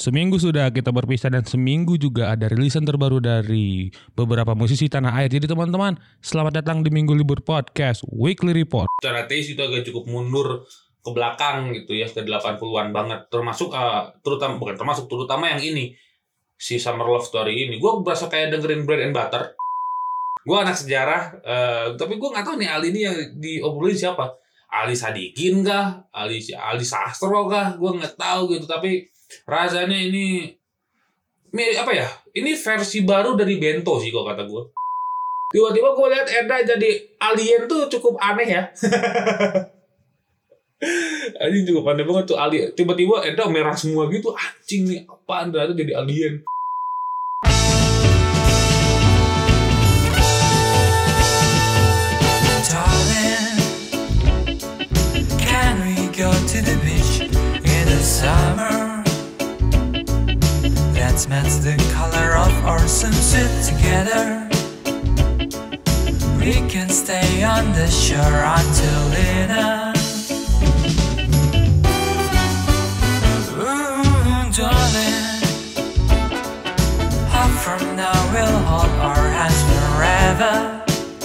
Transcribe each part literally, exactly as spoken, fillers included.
Seminggu sudah kita berpisah dan seminggu juga ada rilisan terbaru dari beberapa musisi tanah air. Jadi teman-teman, selamat datang di Minggu Libur Podcast Weekly Report. Secara teis itu agak cukup mundur ke belakang gitu ya, ke delapan puluhan banget. Termasuk uh, terutama bukan termasuk terutama yang ini si Summer Love Story ini. Gue berasa kayak dengerin Bread and Butter. Gue anak sejarah, uh, tapi gue nggak tahu nih Ali ini yang diobrolin siapa. Ali Sadikin kah? Ali Ali Sastro kah? Gue nggak tahu gitu. Tapi rasanya ini, ini apa ya? Ini versi baru dari Bento sih kalau kata gue. Tiba-tiba gue lihat Eda jadi alien tuh cukup aneh ya. Anjing cukup aneh banget tuh alien. Tiba-tiba Eda merah semua gitu. Anjing nih apaan ternyata jadi alien. Darling, can we go to the beach in the summer? Let's match the color of our swimsuit together. We can stay on the shore until dinner. Ooh, darling, how from now we'll hold our hands forever.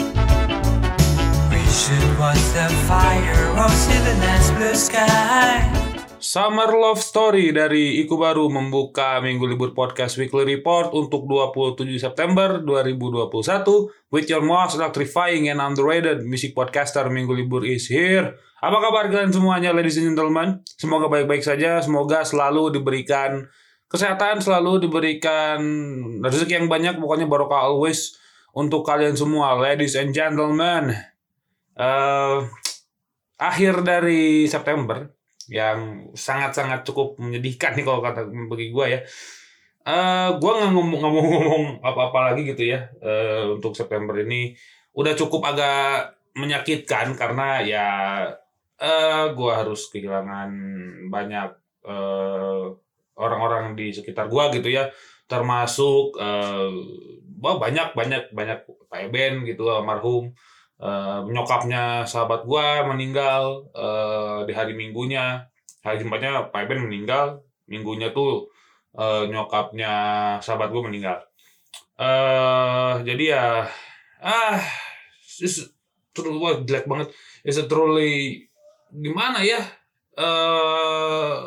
We should watch the fireworks in the nice blue sky. Summer Love Story dari Iku Baru membuka Minggu Libur Podcast Weekly Report untuk dua puluh tujuh September dua ribu dua puluh satu with your most electrifying and underrated music podcaster. Minggu Libur is here. Apa kabar kalian semuanya, ladies and gentlemen? Semoga baik-baik saja, semoga selalu diberikan kesehatan, selalu diberikan rezeki yang banyak, pokoknya barokah always untuk kalian semua, ladies and gentlemen. Uh, akhir dari September yang sangat-sangat cukup menyedihkan nih kalau kata bagi gue ya. Uh, gue nggak ngomong-ngomong apa-apa lagi gitu ya. Uh, untuk September ini udah cukup agak menyakitkan karena ya uh, gue harus kehilangan banyak uh, orang-orang di sekitar gue gitu ya. Termasuk uh, banyak banyak banyak Pak Eben gitu almarhum. Uh, nyokapnya sahabat gua meninggal uh, di hari Minggunya. Hari Jumatnya Pak Eben meninggal, Minggunya tuh uh, nyokapnya sahabat gua meninggal. Uh, jadi ya ah terus wah jelek banget. It's a truly gimana ya? Uh,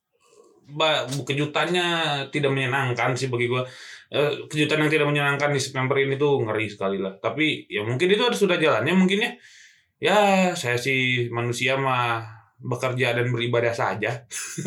kejutannya tidak menyenangkan sih bagi gua. Kejutan yang tidak menyenangkan di September ini tuh ngeri sekali lah. Tapi ya mungkin itu sudah jalannya mungkin ya. Ya saya sih manusia mah bekerja dan beribadah saja.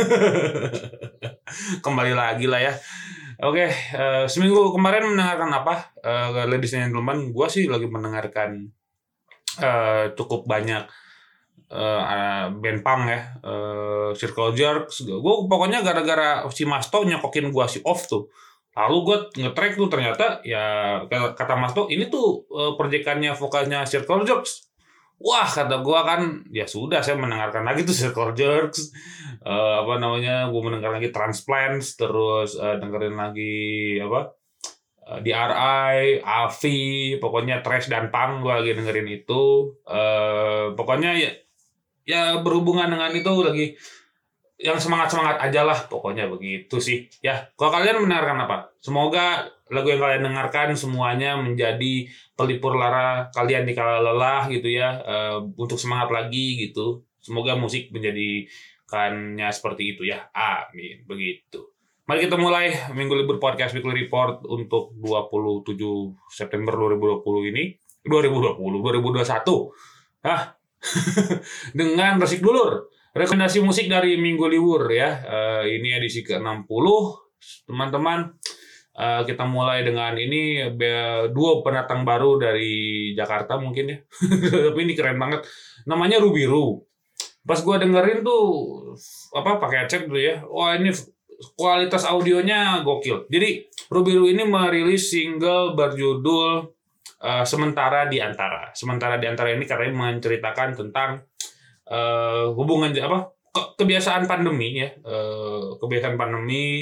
Kembali lagi lah ya. Oke, uh, seminggu kemarin mendengarkan apa? Uh, ladies and gentlemen, gue sih lagi mendengarkan uh, cukup banyak uh, band punk ya. Uh, Circle Jerks. Gue pokoknya gara-gara si Masto nyokokin gue si Off tuh. Lalu gue nge-track tuh ternyata ya kata Mas tuh ini tuh uh, proyekannya vokalnya Circle Jerks. Wah kata gue kan ya sudah saya mendengarkan lagi tuh Circle Jerks. Uh, apa namanya gue mendengarkan lagi Transplants terus uh, dengerin lagi apa uh, D R I, Avi, pokoknya thrash dan punk gue lagi dengerin itu. Uh, pokoknya ya ya berhubungan dengan itu lagi. Yang semangat-semangat aja lah, pokoknya begitu sih. Ya, kalau kalian mendengarkan apa? Semoga lagu yang kalian dengarkan semuanya menjadi pelipur lara kalian di kala lelah gitu ya, uh, untuk semangat lagi gitu. Semoga musik menjadikannya seperti itu ya. Amin, begitu. Mari kita mulai Minggu Libur Podcast Weekly Report untuk dua puluh tujuh September dua ribu dua puluh ini. dua ribu dua puluh, dua ribu dua puluh satu. Hah? Dengan Resik Dulur. Rekomendasi musik dari Minggu Libur ya. Uh, ini edisi ke enam puluh. Teman-teman, uh, kita mulai dengan ini be- dua pendatang baru dari Jakarta mungkin ya. Tapi ini keren banget. Namanya Rubiru. Pas gue dengerin tuh apa pakai headset tuh ya. Wah, ini kualitas audionya gokil. Jadi Rubiru ini merilis single berjudul uh, Sementara di Antara. Sementara di Antara ini karena menceritakan tentang Uh, hubungan apa ke, kebiasaan pandemi ya uh, kebiasaan pandemi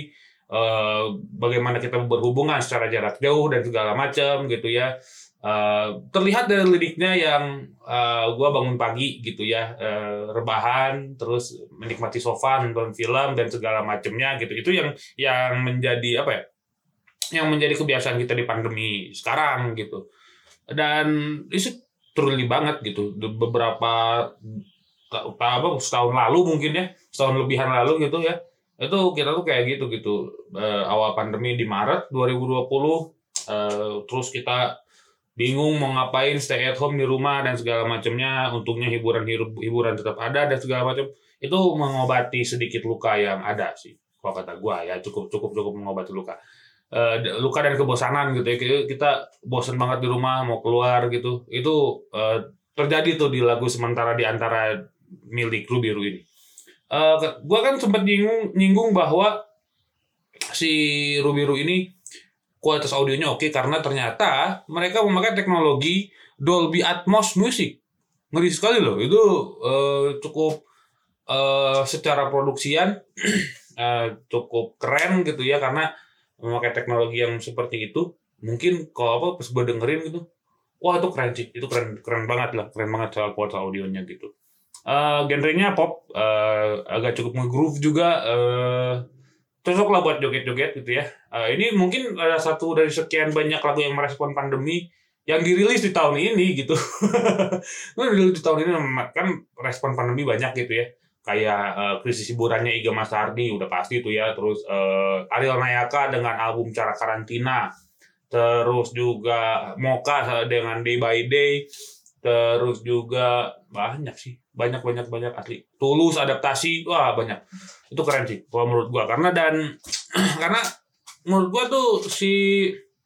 uh, bagaimana kita berhubungan secara jarak jauh dan segala macam gitu ya. Uh, terlihat dari liriknya yang uh, gue bangun pagi gitu ya, uh, rebahan, terus menikmati sofa, nonton film dan segala macamnya gitu. Itu yang yang menjadi apa ya? Yang menjadi kebiasaan kita di pandemi sekarang gitu. Dan itu truly banget gitu. Beberapa apa setahun lalu mungkin ya, setahun lebihan lalu gitu ya. Itu kita tuh kayak gitu gitu. Uh, awal pandemi di Maret dua ribu dua puluh, uh, terus kita bingung mau ngapain, stay at home di rumah dan segala macamnya. Untungnya hiburan hiburan tetap ada dan segala macam. Itu mengobati sedikit luka yang ada sih. Kalau kata gua ya cukup cukup cukup mengobati luka. Uh, luka dan kebosanan gitu ya. Kita bosan banget di rumah mau keluar gitu. Itu uh, terjadi tuh di lagu Sementara di Antara milik Rubiru ini. Uh, gua kan sempat nyinggung nyinggung bahwa si Rubiru ini kualitas audionya oke karena ternyata mereka memakai teknologi Dolby Atmos Music. Ngeri sekali loh. Itu uh, cukup uh, secara produksian uh, cukup keren gitu ya karena memakai teknologi yang seperti itu. Mungkin kalau apa pas gue dengerin gitu, wah itu keren sih. Itu keren keren banget lah, keren banget soal kualitas audionya gitu. Uh, genrenya pop, uh, agak cukup nge-groove juga. Uh, cocok lah buat joget-joget gitu ya. Uh, ini mungkin ada satu dari sekian banyak lagu yang merespon pandemi yang dirilis di tahun ini gitu. Kan dirilis di tahun ini kan respon pandemi banyak gitu ya. Kayak uh, krisis hiburannya Iga Masardi udah pasti tuh ya. Terus uh, Ariel Nayaka dengan album Cara Karantina. Terus juga Moka dengan Day by Day. Terus juga banyak sih. Banyak banyak banyak asli. Tulus adaptasi, wah banyak. Itu keren sih kalau menurut gua karena dan karena menurut gua tuh si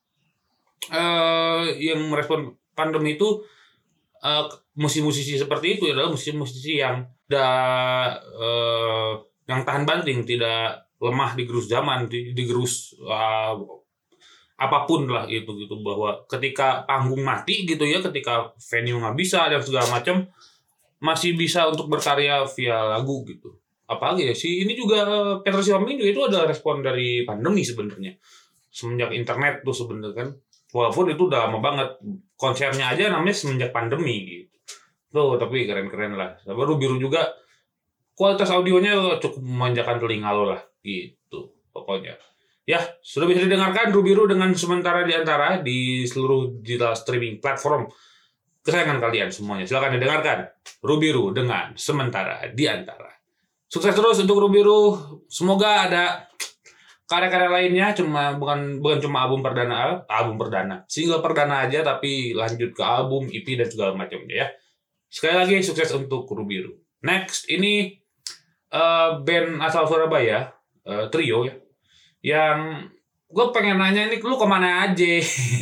uh, yang merespon pandemi itu uh, musisi-musisi seperti itu adalah musisi-musisi yang da, uh, yang tahan banting, tidak lemah digerus zaman, digerus uh, apapun lah itu gitu bahwa ketika panggung mati gitu ya, ketika venue nggak bisa dan segala macam masih bisa untuk berkarya via lagu gitu. Apalagi ya sih ini juga Petra Sihombing juga itu ada respon dari pandemi sebenarnya semenjak internet tuh sebenarnya kan walaupun itu udah lama banget konsernya aja namanya semenjak pandemi gitu tuh tapi keren-keren lah. Tapi Rubiru juga kualitas audionya cukup memanjakan telinga lo lah gitu pokoknya. Ya sudah bisa didengarkan Rubiru dengan Sementara di Antara di seluruh digital streaming platform kesayangan kalian semuanya. Silakan didengarkan Rubiru dengan Sementara di Antara. Sukses terus untuk Rubiru. Semoga ada karya-karya lainnya, cuma bukan bukan cuma album perdana, album perdana, single perdana aja, tapi lanjut ke album, E P dan segala macamnya ya. Sekali lagi sukses untuk Rubiru. Next ini uh, band asal Surabaya, uh, trio ya, yang gue pengen nanya ini, lu kemana aja?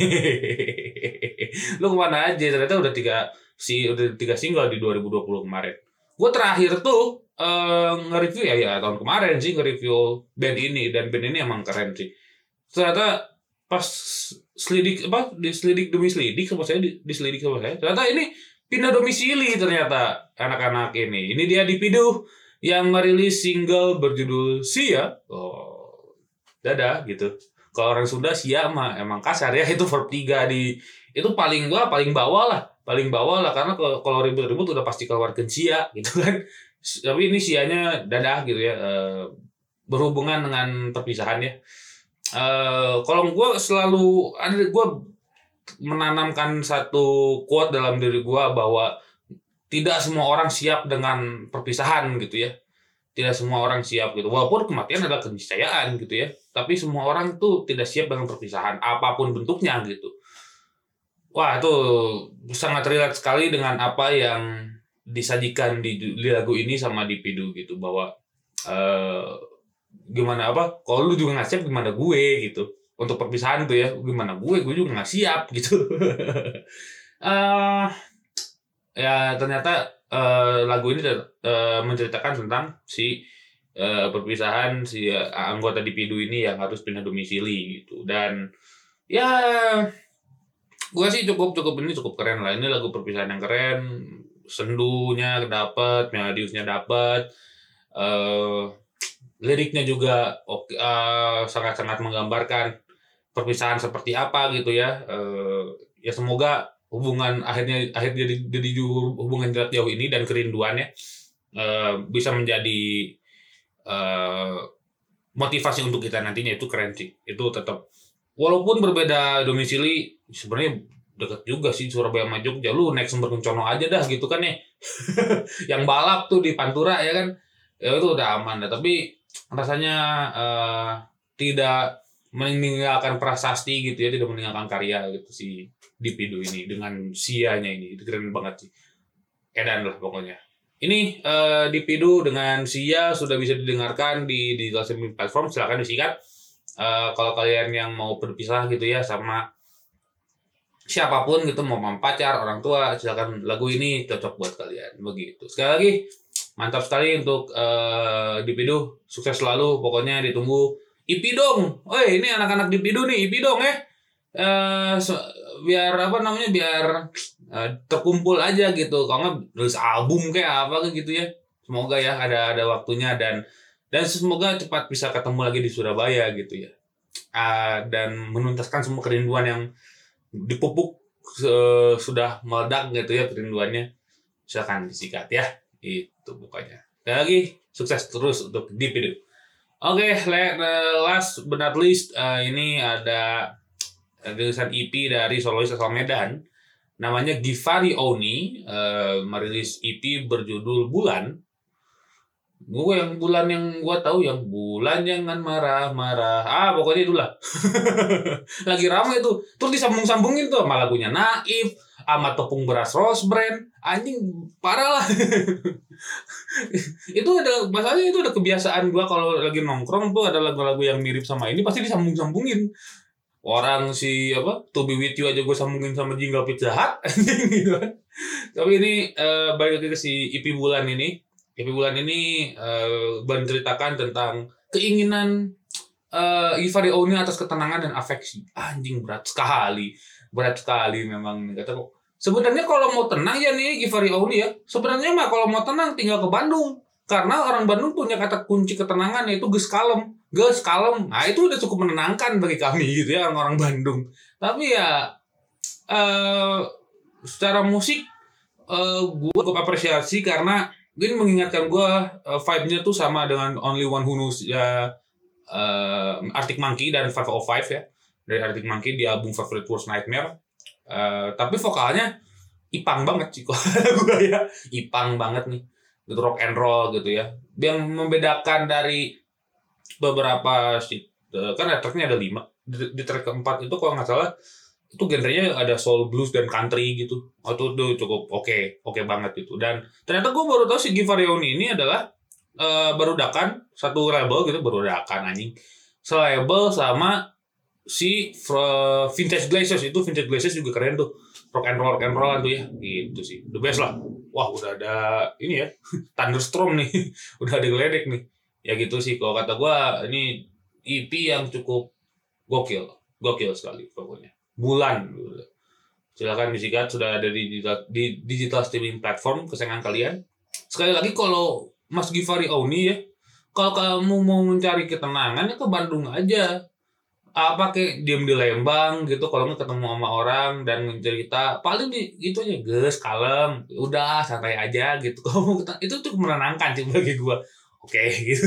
Lu kemana aja? Ternyata udah tiga si udah tiga single di dua ribu dua puluh kemarin. Gue terakhir tuh uh, nge-review ya, ya tahun kemarin sih nge-review band ini dan band ini emang keren sih. Ternyata pas selidik apa diselidik demi selidik sama saya diselidik sama saya ternyata ini pindah domisili ternyata anak-anak ini. Ini dia Dipiduh yang merilis single berjudul Sia. Oh, dadah gitu. Kalau orang Sunda sia mah emang kasar ya, itu verb tiga di itu paling gua paling bawah lah, paling bawah lah karena kalau ribut-ribut udah pasti keluarkan sia gitu kan. Tapi ini sianya dadah gitu ya, e, berhubungan dengan perpisahan ya. E, kalau gua selalu ada gua menanamkan satu quote dalam diri gua bahwa tidak semua orang siap dengan perpisahan gitu ya. Tidak semua orang siap gitu. Walaupun kematian adalah keniscayaan gitu ya. Tapi semua orang tuh tidak siap dengan perpisahan apapun bentuknya gitu. Wah, itu sangat relate sekali dengan apa yang disajikan di, di lagu ini sama Dipiduh gitu bahwa uh, gimana apa? Kalau lu juga nggak siap gimana gue gitu. Untuk perpisahan tuh ya, gimana gue? Gue juga nggak siap gitu. uh, ya ternyata Uh, lagu ini uh, menceritakan tentang si uh, perpisahan si uh, anggota Dipiduh ini yang harus pindah domisili gitu. Dan ya gue sih cukup cukup ini cukup keren lah. Ini lagu perpisahan yang keren, sendunya dapet, melodiusnya dapet, uh, liriknya juga oke, uh, sangat-sangat menggambarkan perpisahan seperti apa gitu ya. Uh, ya semoga hubungan akhirnya akhir jadi jadi hubungan jarak jauh ini dan kerinduannya uh, bisa menjadi uh, motivasi untuk kita nantinya. Itu keren sih. Itu tetap walaupun berbeda domisili sebenarnya dekat juga sih Surabaya sama Jogja. Lu naik Sumber Kencono aja dah gitu kan ya. Yang balap tuh di Pantura ya kan. Ya itu udah aman dah. Tapi rasanya uh, tidak meninggalkan prasasti gitu ya, tidak meninggalkan karya gitu si Dipido ini dengan Sia-nya ini. Itu keren banget sih. Edan lah pokoknya. Ini uh, Dipido dengan Sia sudah bisa didengarkan di digital streaming platform. Silakan disikat. Uh, kalau kalian yang mau berpisah gitu ya sama siapapun gitu, mau pacar, orang tua, silakan lagu ini cocok buat kalian begitu. Sekali lagi mantap sekali untuk uh, Dipido, sukses selalu pokoknya, ditunggu I P dong. Woi, ini anak-anak Dipido nih, I P dong ya. Uh, so, biar apa namanya biar uh, terkumpul aja gitu. Kalau nggak nulis album kayak apa gitu ya. Semoga ya ada ada waktunya dan dan semoga cepat bisa ketemu lagi di Surabaya gitu ya. Uh, dan menuntaskan semua kerinduan yang dipupuk uh, sudah meledak gitu ya kerinduannya. Silakan disikat ya. Itu pokoknya. Sekali lagi sukses terus untuk Dipido. Oke, okay, last but not least uh, ini ada rilisan E P dari solois asal Medan namanya Givari Oni, uh, merilis E P berjudul Bulan. Gue yang bulan yang gue tahu yang bulan jangan marah-marah. Ah, pokoknya itulah. Lagi ramai tuh. Terus disambung-sambungin tuh sama lagunya Naif, sama tepung beras Rose Brand. Anjing parah lah. Itu ada masalahnya, itu ada kebiasaan gue kalau lagi nongkrong tuh ada lagu-lagu yang mirip sama ini pasti disambung-sambungin. Orang si apa To Be With You aja gue sambungin sama Jingle Pizza Hut gitu kan. Tapi ini uh, balik lagi ke si E P Bulan ini. E P Bulan ini uh, menceritakan tentang keinginan uh, Givari Oni atas ketenangan dan afeksi. Anjing berat sekali. Berat sekali memang kata kok. Sebenarnya kalau mau tenang ya nih Givari Oni ya. Sebenarnya mah kalau mau tenang tinggal ke Bandung. Karena orang Bandung punya kata kunci ketenangan yaitu geus kalem. Geus kalem. Nah, itu udah cukup menenangkan bagi kami gitu ya orang-orang Bandung. Tapi ya uh, secara musik uh, gue cukup apresiasi karena ini mengingatkan gue uh, vibe-nya tuh sama dengan Only One Who Knows ya, uh, Arctic Monkey dan five oh five ya. Dari Arctic Monkey di album Favorite Worst Nightmare. Uh, tapi vokalnya ipang banget sih kok gue ya. Ipang banget nih. Gitu rock and roll gitu ya. Yang membedakan dari beberapa uh, kan tracknya ada lima. Di, di track keempat itu kalau nggak salah itu genrenya ada soul, blues, dan country gitu. Oh, itu, itu cukup oke, okay, oke okay banget gitu. Dan ternyata gue baru tahu si Givari Oni ini adalah uh, barudakan satu label gitu, barudakan anjing. Selabel sama si uh, Vintage Glaciers. Itu Vintage Glaciers juga keren tuh. Rock and roll, rock and roll tuh ya. Gitu sih. The best lah. Wah, udah ada ini ya. Thunderstorm nih. Udah ada geledek nih. Ya gitu sih. Kalau kata gue ini E P yang cukup gokil. Gokil sekali pokoknya. Bulan, silakan disikat, sudah ada di digital, di digital streaming platform kesayangan kalian. Sekali lagi kalau Mas Givari Oni ya, kalau kamu mau mencari ketenangan ya ke Bandung aja. Apa kayak diem di Lembang gitu, kalau nggak ketemu sama orang dan cerita paling di gitu aja, geus kalem, udah santai aja gitu. Kamu itu tuh menenangkan sih bagi gua. Oke okay, gitu.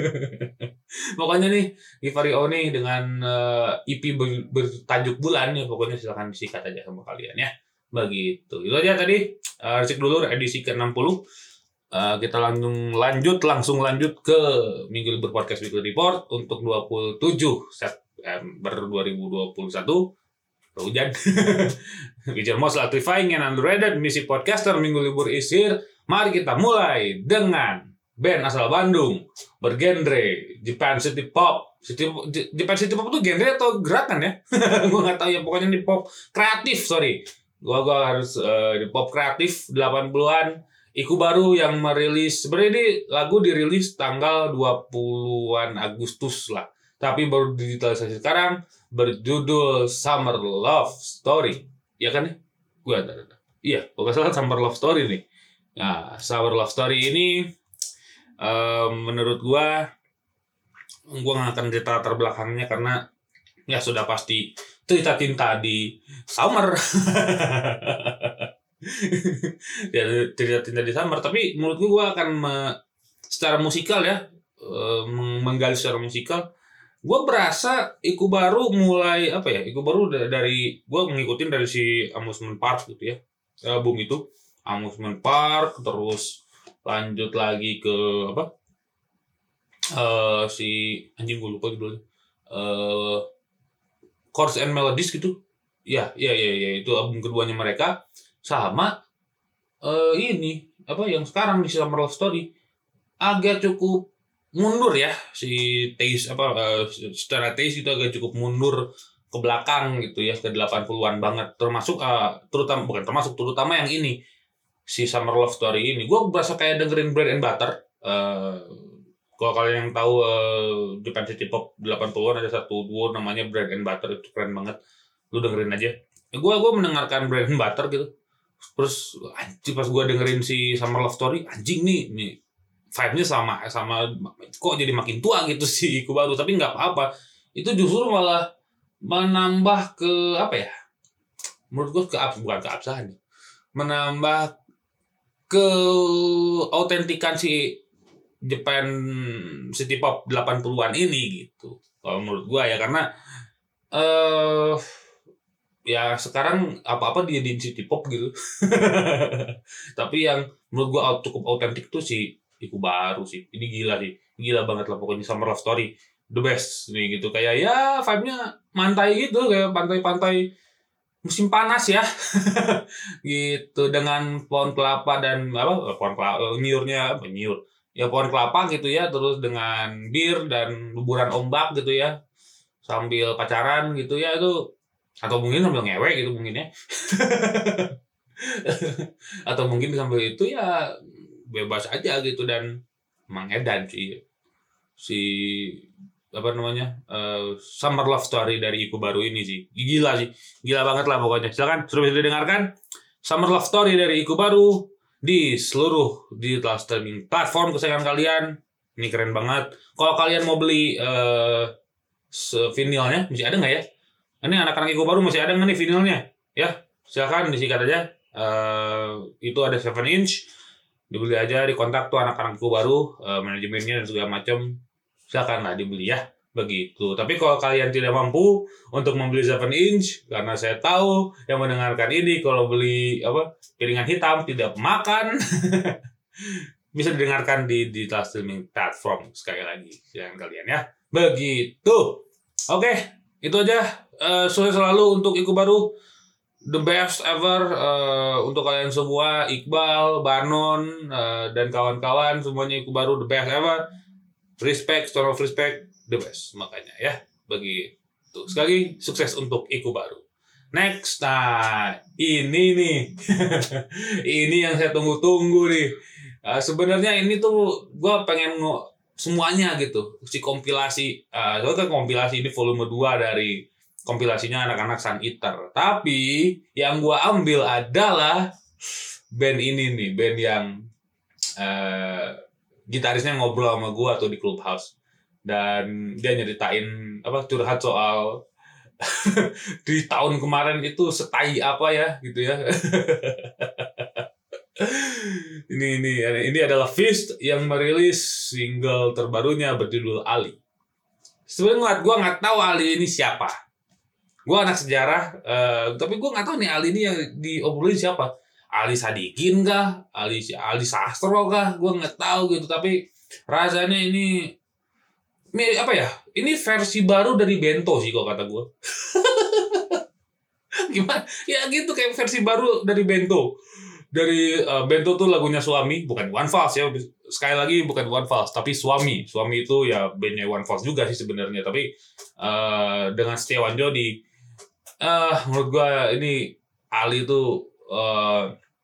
Pokoknya nih Givari Oni dengan uh, E P ber, bertajuk Bulan ya, pokoknya silakan disikat aja sama kalian ya. Begitu. Itu aja tadi uh, Resik Dulur edisi ke enam puluh. Uh, kita langsung lanjut langsung lanjut ke Minggu Libur Podcast Weekly Report untuk dua puluh tujuh September dua ribu dua puluh satu. Hujan. Feature most electrifying and underrated misi podcaster Minggu Libur is here. Mari kita mulai dengan band asal Bandung bergenre Japan City Pop. City, Japan City Pop itu genre atau gerakan ya? Gue nggak tahu ya, pokoknya di pop kreatif, sorry. Gue gua harus uh, di pop kreatif delapan puluhan. Iku baru yang merilis, sebenarnya ini lagu dirilis tanggal dua puluhan Agustus lah. Tapi baru digitalisasi sekarang, berjudul Summer Love Story. Iya kan ya? Gue ada, ada. Iya, kalau salah Summer Love Story nih. Nah, Summer Love Story ini Um, menurut gua gue nggak akan cerita latar belakangnya karena ya sudah pasti cerita cinta di Summer. Ya, cerita cinta di Summer. Tapi menurut gue akan me, secara musikal ya, e, menggali secara musikal. Gue berasa Iku Baru mulai apa ya? Iku Baru dari gue ngikutin dari si Amusement Park gitu ya, album itu Amusement Park, terus lanjut lagi ke apa? Uh, si anjing gue lupa judulnya. Uh, Chords and Melodies gitu. Ya, ya, ya, ya itu album keduanya mereka sama uh, ini apa yang sekarang di Summer Love Story agak cukup mundur ya si taste apa uh, secara taste itu agak cukup mundur ke belakang gitu ya ke delapan puluhan banget termasuk uh, terutama bukan termasuk terutama yang ini si Summer Love Story ini gue berasa kayak dengerin Bread and Butter. Uh, Kalau kalian yang tahu uh, Japan City Pop delapan puluhan ada satu duo namanya Bread and Butter, itu keren banget. Lu dengerin aja. Gue gue mendengarkan Bread and Butter gitu. Terus anjing pas gue dengerin si Summer Love Story, anjing nih, nih vibe-nya sama sama kok jadi makin tua gitu si Iku Baru, tapi nggak apa-apa. Itu justru malah menambah ke apa ya? Menurut gue ke bukan keabsahan. Menambah ke autentikan si Japan City Pop delapan puluhan ini gitu. Kalau menurut gua ya karena eh uh, ya sekarang apa-apa dia di City Pop gitu. Tapi yang menurut gua cukup autentik tuh si Iku Baru sih. Ini gila sih. Gila banget lah pokoknya Summer Love Story the best nih gitu. Kayak ya vibe-nya mantai gitu, kayak pantai-pantai musim panas ya. Gitu dengan pohon kelapa dan apa pohon kelapa nyiurnya apa nyiur. Ya pohon kelapa gitu ya, terus dengan bir dan luburan ombak gitu ya, sambil pacaran gitu ya itu, atau mungkin sambil ngewek gitu mungkin ya, atau mungkin sambil itu ya bebas aja gitu dan mengedan sih si apa namanya uh, Summer Love Story dari Iku Baru ini sih gila sih gila banget lah pokoknya. Silakan sudah bisa didengarkan Summer Love Story dari Iku Baru di seluruh digital streaming platform kesayangan kalian. Ini keren banget. Kalau kalian mau beli uh, vinilnya masih ada nggak ya? Ini anak-anak Iku Baru masih ada nggak nih vinilnya? Ya silakan disikat aja. Uh, itu ada seven inch, dibeli aja, dikontak tuh anak-anak Iku Baru, uh, manajemennya dan segala macam. Silakan lah dibeli ya. Begitu. Tapi kalau kalian tidak mampu untuk membeli seven inch, karena saya tahu yang mendengarkan ini kalau beli apa piringan hitam tidak makan, bisa didengarkan di digital streaming platform sekali lagi yang kalian ya. Begitu. Oke, itu aja. Uh, sukses selalu untuk Iku Baru, the best ever uh, untuk kalian semua, Iqbal, Banon uh, dan kawan-kawan semuanya Iku Baru the best ever. Respect, store of respect. The best makanya ya begitu. Sekali lagi sukses untuk Iku Baru. Next, nah ini nih ini yang saya tunggu-tunggu nih. Uh, sebenarnya ini tuh gue pengen ngo semuanya gitu si kompilasi. Uh, soalnya kompilasi ini volume dua dari kompilasinya anak-anak Sun Eater. Tapi yang gue ambil adalah band ini nih, band yang uh, gitarisnya ngobrol sama gue tuh di Clubhouse. Dan dia nyeritain apa curhat soal di tahun kemarin itu setai apa ya gitu ya. ini ini ini adalah Feast yang merilis single terbarunya berjudul Ali. Sebenarnya gue nggak tahu Ali ini siapa. Gue anak sejarah, uh, tapi gue nggak tahu nih Ali ini yang diobrolin siapa. Ali Sadikin kah? Ali Ali Sastro kah? Gue nggak tahu gitu. Tapi rasanya ini Ini apa ya? Ini versi baru dari Bento sih kalau kata gue. Gimana? Ya gitu kayak versi baru dari Bento. Dari uh, Bento tuh lagunya Suami, bukan One False ya. Sekali lagi bukan One False, tapi Suami. Suami itu ya bandnya One False juga sih sebenarnya. Tapi uh, dengan Setiawan Jodi, uh, menurut gue ini Ali itu uh,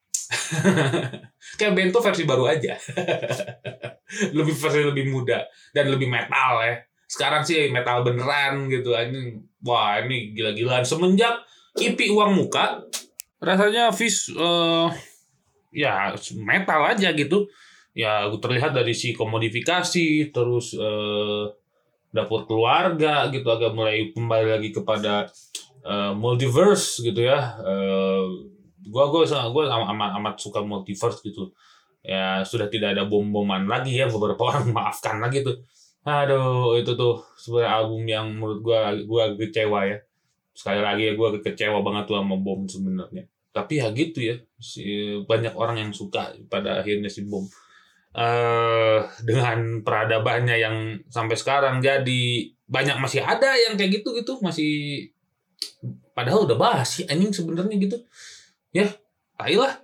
kayak Bento versi baru aja. Lebih versi lebih muda dan lebih metal ya. Sekarang sih metal beneran gitu. Ini wah ini gila-gilaan semenjak I P Uang Muka. Rasanya Fish uh, ya metal aja gitu. Ya terlihat dari si komodifikasi terus uh, dapur keluarga gitu, agak mulai kembali lagi kepada uh, multiverse gitu ya. Uh, gua gua gua amat amat suka multiverse gitu. Ya sudah tidak ada bom-boman lagi ya, beberapa orang maafkan lagi tuh. Aduh, itu tuh sebenarnya album yang menurut gua gua kecewa ya. Sekali lagi ya, gua kecewa banget tuh sama Bom sebenarnya. Tapi ya gitu ya, si, banyak orang yang suka pada akhirnya si Bom. Uh, dengan peradabannya yang sampai sekarang jadi banyak masih ada yang kayak gitu gitu masih, padahal udah basi anjing sebenarnya gitu ya, tai lah.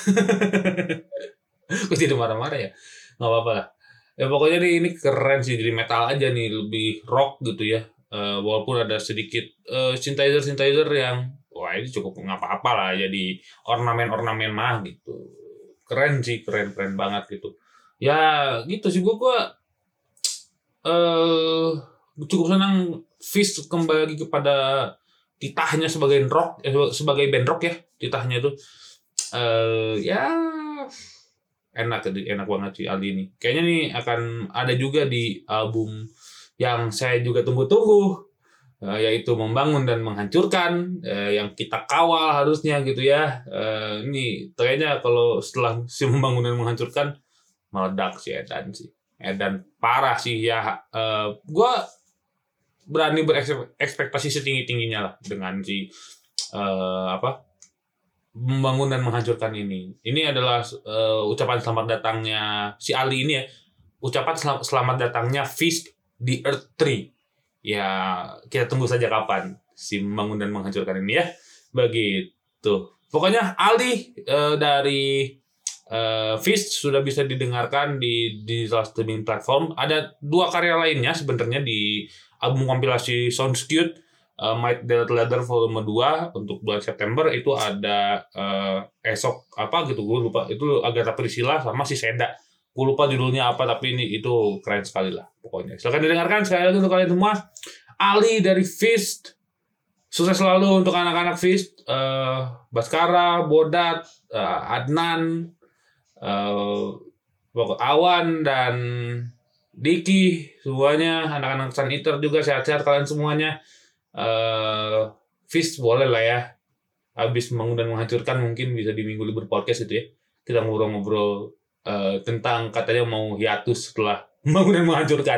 Kok jadi marah-marah ya, nggak apa-apa lah ya, pokoknya nih ini keren sih, jadi metal aja nih, lebih rock gitu ya. Uh, walaupun ada sedikit uh, synthesizer synthesizer yang wah ini cukup nggak apa-apa lah, jadi ornamen-ornamen mah gitu, keren sih, keren keren banget gitu. Ya gitu sih, gue gue uh, cukup senang Fist kembali lagi kepada titahnya sebagai rock, eh, sebagai band rock ya, titahnya tuh uh, ya enak, enak banget sih Aldi ini. Kayaknya nih akan ada juga di album yang saya juga tunggu-tunggu, uh, yaitu Membangun dan Menghancurkan, uh, yang kita kawal harusnya gitu ya. Uh, ini kayaknya kalau setelah si Membangun dan Menghancurkan meledak sih Edan sih. Edan parah sih ya. Uh, gue berani berekspektasi setinggi-tingginya lah dengan si uh, apa Membangun dan Menghancurkan ini. Ini adalah uh, ucapan selamat datangnya si Ali ini ya. Ucapan sel- selamat datangnya Fist di Earth Tree. Ya kita tunggu saja kapan si Membangun dan Menghancurkan ini ya. Begitu. Pokoknya Ali uh, dari Uh, Fist sudah bisa didengarkan di digital streaming platform. Ada dua karya lainnya sebenarnya di album kompilasi Sounds Cute, uh, Might Delete Leather volume dua untuk bulan September. Itu ada uh, esok apa gitu, gue lupa, itu Agatha Priscilla sama si Seda, gue lupa judulnya apa, tapi ini itu keren sekali lah pokoknya. Silakan didengarkan sekali lagi untuk kalian semua. Ali dari Fist, sukses selalu untuk anak-anak Fist, uh, Baskara, Bodat, uh, Adnan, Uh, Awan dan Diki, semuanya anak-anak Sun Eater juga sehat-sehat kalian semuanya. Uh, Fist boleh lah ya, habis Membangun dan Menghancurkan mungkin bisa di Minggu Libur Podcast itu ya, kita ngobrol-ngobrol uh, tentang katanya mau hiatus setelah Membangun dan Menghancurkan.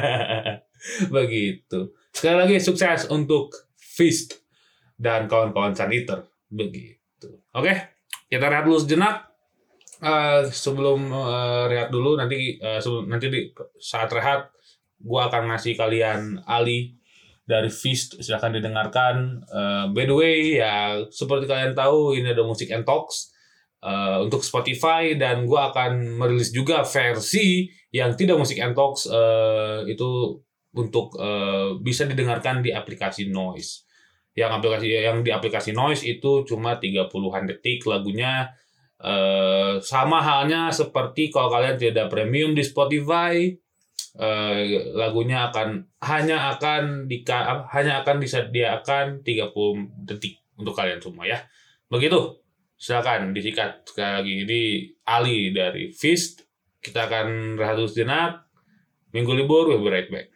Begitu. Sekali lagi sukses untuk Fist dan kawan-kawan Sun Eater. Begitu. Oke, kita rehat dulu sejenak. Uh, sebelum uh, rehat dulu, nanti uh, sebelum, nanti di saat rehat gua akan ngasih kalian Ali dari Fist, silahkan didengarkan. Uh, by the way ya, seperti kalian tahu ini ada Music and Talks uh, untuk Spotify, dan gua akan merilis juga versi yang tidak Music and Talks, uh, itu untuk uh, bisa didengarkan di aplikasi Noise. Yang aplikasi yang di aplikasi Noise itu cuma tiga puluhan detik lagunya. Uh, sama halnya seperti kalau kalian tidak premium di Spotify, uh, lagunya akan hanya akan dika, hanya akan disediakan tiga puluh detik untuk kalian semua ya. Begitu. Silakan disikat sekali lagi. Ini Ali dari Fist. Kita akan rehat dulu sejenak. Minggu libur, we'll be right back.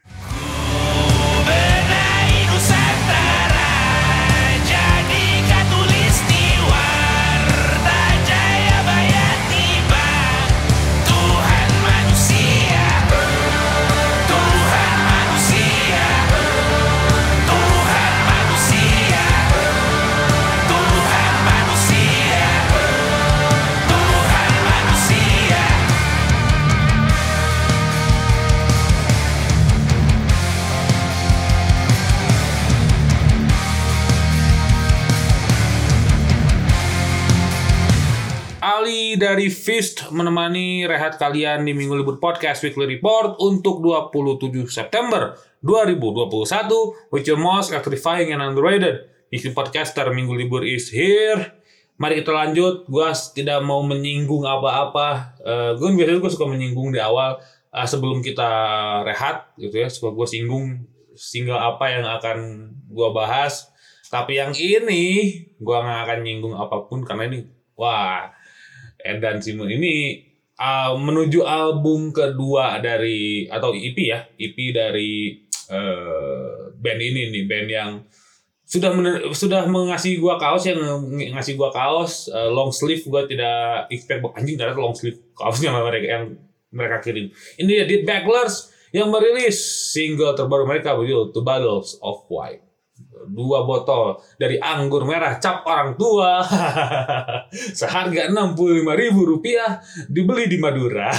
Ali dari Fist menemani rehat kalian di Minggu Libur Podcast Weekly Report untuk dua puluh tujuh September dua ribu dua puluh satu, with your most electrifying and underrated Weekly Podcaster. Minggu Libur is here. Mari kita lanjut. Gue tidak mau menyinggung apa-apa. Uh, gue biasanya gue suka menyinggung di awal uh, sebelum kita rehat gitu ya. Suka gue singgung single apa yang akan gue bahas. Tapi yang ini gue nggak akan nyinggung apapun karena ini wah. Edan Simon ini uh, menuju album kedua dari atau E P ya, E P dari uh, band ini nih, band yang sudah mener, sudah mengasih gua kaos yang ng- ngasih gua kaos uh, long sleeve. Gua tidak expect anjing ternyata long sleeve kaosnya mereka yang mereka kirim. Ini dia Dead Backlers yang merilis single terbaru mereka berjudul Two Bottles of Wine. Dua botol dari anggur merah cap orang tua seharga enam puluh lima ribu rupiah dibeli di Madura.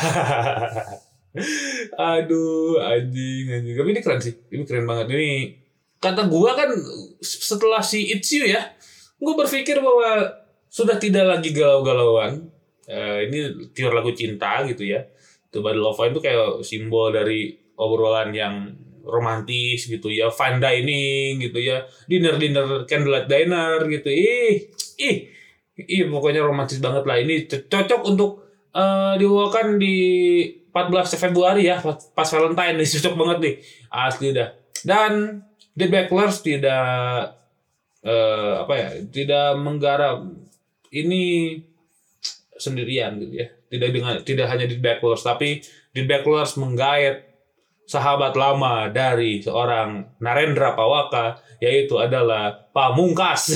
Aduh anjing anjing. Tapi ini keren sih. Ini keren banget. Ini kata gua kan setelah si It's You ya, gua berpikir bahwa sudah tidak lagi galau-galauan. Uh, ini pure lagu cinta gitu ya. Two Bottle of Wine itu kayak simbol dari obrolan yang romantis gitu ya, fine dining gitu ya, dinner-dinner candlelight dinner gitu. Ih, ih, ih pokoknya romantis banget lah. Ini cocok untuk uh, dibawakan di empat belas Februari ya, pas Valentine nih, cocok banget nih. Asli dah. Dan Dead Backlers tidak uh, apa ya, tidak menggarap ini sendirian gitu ya. Tidak dengan tidak hanya Dead Backlers, tapi Dead Backlers menggait sahabat lama dari seorang Narendra Pawaka, yaitu adalah Pamungkas.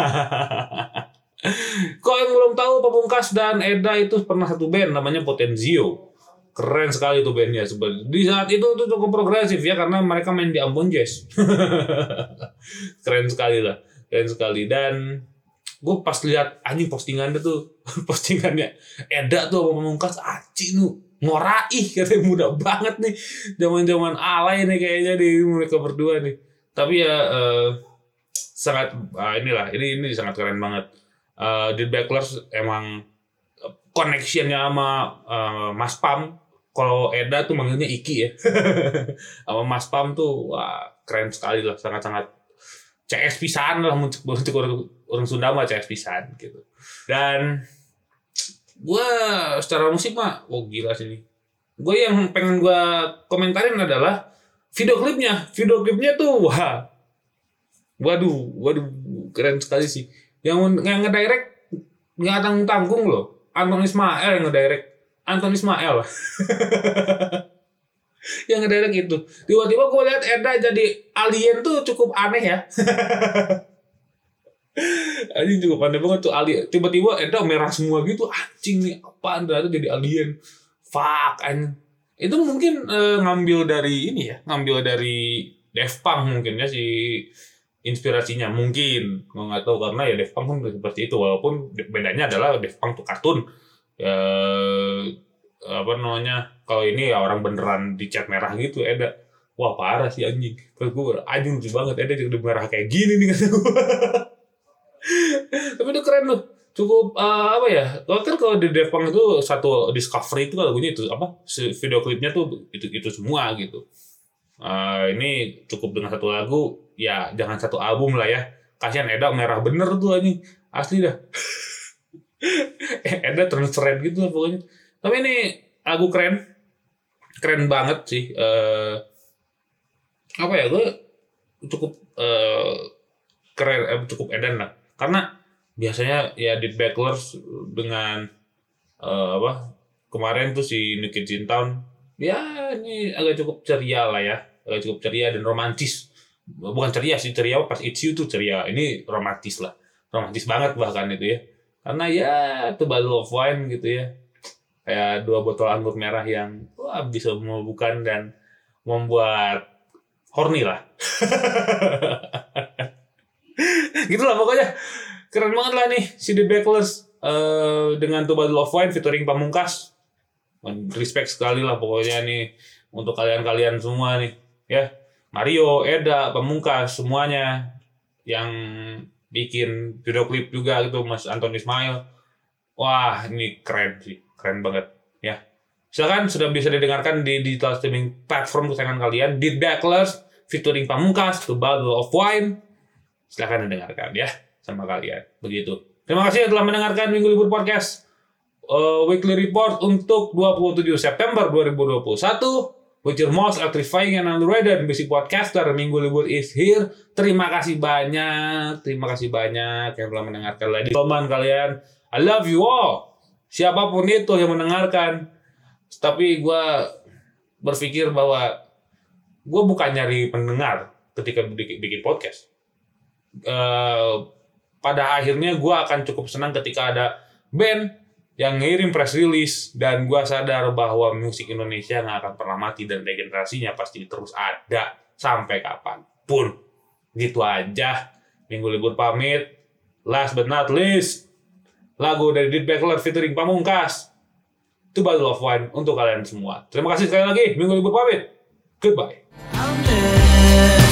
Kok yang belum tahu, Pamungkas dan Eda itu pernah satu band namanya Potenzio. Keren sekali tuh bandnya sebenarnya. Di saat itu tuh cukup progresif ya, karena mereka main di Ambon Jazz. Keren sekali lah, keren sekali. Dan gue pas lihat anjing postingannya tuh, postingannya Eda tuh sama Pamungkas, anjing tuh ngoraih, katanya muda banget nih, zaman-zaman alay nih kayaknya di mereka berdua nih. Tapi ya uh, sangat uh, inilah, ini ini sangat keren banget. Uh, Dead Backlers emang connectionnya sama uh, Mas Pam. Kalau Eda tuh manggilnya Iki ya. Sama Mas Pam tuh wah keren sekali lah, sangat-sangat C S pisan lah untuk untuk orang, orang Sunda mah C S pisan gitu. Dan gue secara musik mah oh gila sih. Gue yang pengen gue komentarin adalah video klipnya. Video klipnya tuh wah. Waduh, waduh keren sekali sih. Yang yang ngedirect nggak tanggung-tanggung loh. Anton Ismail yang ngedirect. Anton Ismail. Yang ngedirect itu. Tiba-tiba gue lihat Eda jadi alien tuh cukup aneh ya. Anjing cukup aneh banget tuh alien. Tiba-tiba Eda merah semua gitu. Anjing nih apaan ternyata jadi alien. Fuck anjing. Itu mungkin uh, ngambil dari ini ya. Ngambil dari Daft Punk mungkin ya si inspirasinya mungkin. Gue gak tahu karena ya Daft Punk pun seperti itu. Walaupun bedanya adalah Daft Punk tuh kartun. Ya apa namanya kalau ini ya orang beneran dicat merah gitu Eda. Wah parah sih anjing. Terus gue anjing lucu banget Eda jadi merah kayak gini nih kata gue. Tapi itu keren tuh. Cukup uh, apa ya? Kan kalau di Daft Punk itu satu discovery itu lagunya itu apa? Video klipnya tuh itu itu semua gitu. Uh, ini cukup dengan satu lagu ya, jangan satu album lah ya. Kasihan Eda merah bener tuh anjing. Asli dah. Eda trend gitu lah pokoknya. Tapi ini lagu keren. Keren banget sih. Uh, apa ya? Gue cukup uh, keren eh, cukup edan lah. Karena biasanya ya Dead Backlers dengan uh, apa kemarin tuh si New Kids in Town ya ini agak cukup ceria lah ya, agak cukup ceria dan romantis. Bukan ceria sih, ceria pas It's You tuh ceria, ini romantis lah, romantis banget bahkan itu ya. Karena ya Two Bottle of Wine gitu ya, kayak dua botol anggur merah yang wah bisa memabukkan dan membuat horny lah. Gitulah pokoknya. Keren banget lah nih si The Backlers uh, dengan Two Bottle of Wine featuring Pamungkas. Respect sekali lah pokoknya nih untuk kalian-kalian semua nih ya. Mario, Eda, Pamungkas semuanya yang bikin video klip juga gitu, Mas Anton Ismail. Wah, ini keren sih, keren banget ya. Silakan sudah bisa didengarkan di digital streaming platform kesayangan kalian, The Backlers featuring Pamungkas, Two Bottle of Wine. Silakan didengarkan ya sama kalian. Begitu. Terima kasih telah mendengarkan Minggu Libur Podcast uh, Weekly Report untuk dua puluh tujuh September dua ribu dua puluh satu. With your most electrifying and underrated music podcaster, Minggu Libur is here. Terima kasih banyak. Terima kasih banyak yang telah mendengarkan lagi. Teman kalian, I love you all. Siapapun itu yang mendengarkan. Tapi gue berpikir bahwa gue bukan nyari pendengar ketika bikin, bikin podcast. Uh, pada akhirnya gue akan cukup senang ketika ada band yang ngirim press release dan gue sadar bahwa musik Indonesia nggak akan pernah mati dan regenerasinya pasti terus ada sampai kapanpun. Gitu aja. Minggu libur pamit. Last but not least, lagu dari Dead Backlor featuring Pamungkas. To Bottle of Wine untuk kalian semua. Terima kasih sekali lagi. Minggu libur pamit. Goodbye.